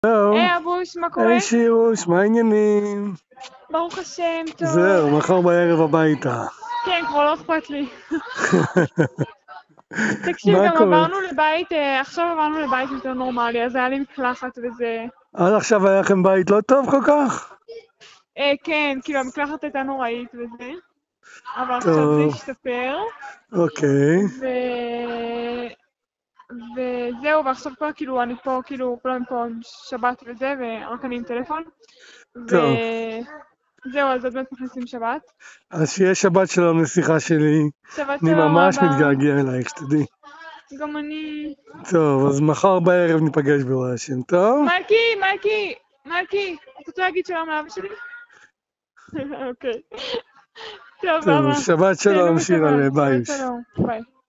זהו. היי אבוש, מה קורה? היי שירוש, מה העניינים? ברוך השם, טוב. זהו, מחר בערב הביתה. כן, כבר לא אכפת לי. תקשיב, מה גם קורה? עברנו לבית, עכשיו עברנו לבית יותר נורמלי, אז היה לי מקלחת וזה... עד עכשיו היה לכם בית לא טוב כל כך? כן, כאילו המקלחת הייתה נוראית וזה, אבל עכשיו זה טוב, השתפר, אוקיי. וזהו, ועכשיו כבר כאילו, אני פה, כאילו, כולם פה עם שבת וזה, ורק אני עם טלפון, טוב, וזהו, אז עוד מעט מכניסים שבת. אז שיהיה שבת שלום לשיחה שלי. שבת אני שלום ממש אבא, מתגעגע אלייך, שתדעי. גם אני... טוב, אז מחר בערב ניפגש ברוך השם, טוב? מלכי, את רוצה להגיד שלום לאבא שלי? אוקיי. טוב, טוב, אבא, שבת תהנו שלום, שירה, בשבת, ביי. שבת שלום, ביי.